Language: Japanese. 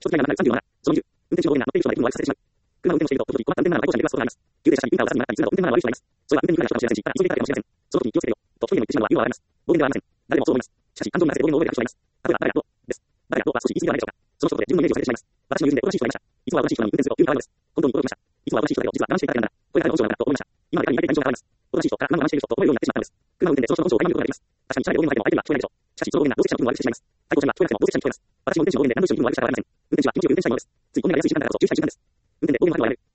所得が737、その20、運転手の多いな乗っている人がいるのは割りさせてしまう。車を運転をしていると、時々困った運転なら割り込んで出ますことがあります。急停車しインターを出さずになったりするなど運転マナーを悪い人がいます。それは運転に不慣れな人かもしれませんし、急いでいただけかもしれません。その時に気をつけてよ、と一人でも言ってしまうのは言うのはあります。暴言ではありません。誰でもそう思います。しかし、感情に任せて暴言を覚えている人がいます。例えば、誰がどうです。誰がどうは少し言い過ぎではないでしょうか。その一言で自分のイメージをされてしまいます。私の友人でおとなしい人がいました。いつもはおとなしい人なのに運転すると急に変わるのです。本当に驚きました。いつもはおとなしい人だよ、実は我慢していただけなんだ。これが彼の本性なんだと思いました。今まで彼に相手に印象が変わります。おとなしい人から我慢している人と思えるようになってしまったのです。車を運転でその人の本性を垣間見ることができます。確かに、チャラい暴言が入っても相手には聞こえないでしょう。しかし、その暴言が同席者の気分を悪くしてしまいます。対向車には聞こえなくても同席者に聞こえます。私も運転手の暴言で何の人の気分を悪くしたらありません。運転手は気持ちよく運転したいものです。ついこんなに怪しい時間だからこそ注意したい習慣です。運転で暴言を吐くのはやめる。